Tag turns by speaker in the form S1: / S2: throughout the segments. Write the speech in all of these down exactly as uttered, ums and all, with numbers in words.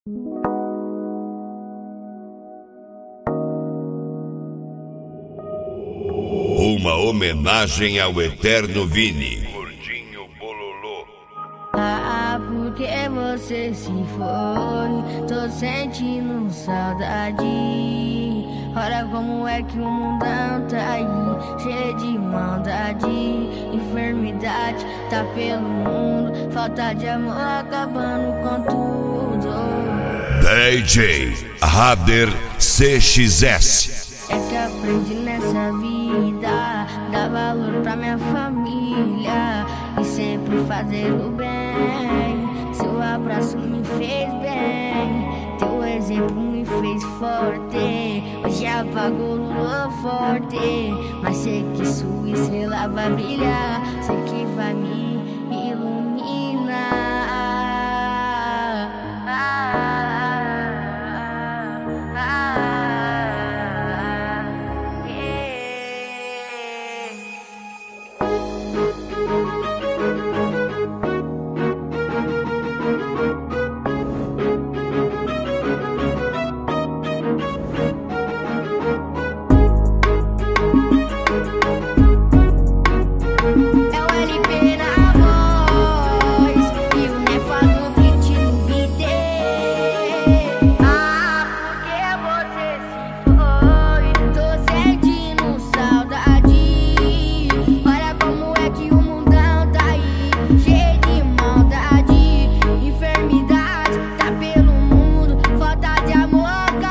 S1: Uma homenagem ao eterno Vini.
S2: Gordinho Bololô.
S3: Ah, porque você se foi? Tô sentindo saudade. Olha como é que o mundão tá aí, cheio de maldade, enfermidade tá pelo mundo, falta de amor acabando com tudo.
S1: D J Rader C X S.
S3: É que aprendi nessa vida, dar valor pra minha família e sempre fazer o bem. Seu abraço me fez bem, teu exemplo me fez forte. Hoje apagou lua forte, mas sei que sua estrela vai brilhar, sei que vai me iluminar.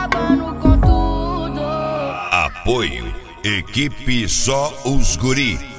S1: Apoio Equipe Só Os Guri.